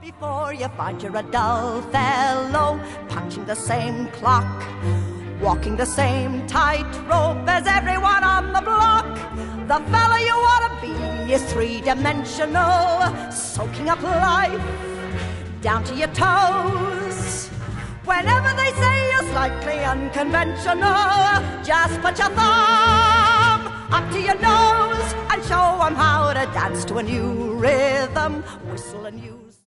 Before you find you're a dull fellow, punching the same clock, walking the same tightrope as everyone on the block. The fellow you want to be is three-dimensional, soaking up life down to your toes. Whenever they say you're slightly unconventional, just put your thumb up to your nose and show them how to dance to a new rhythm, whistle and use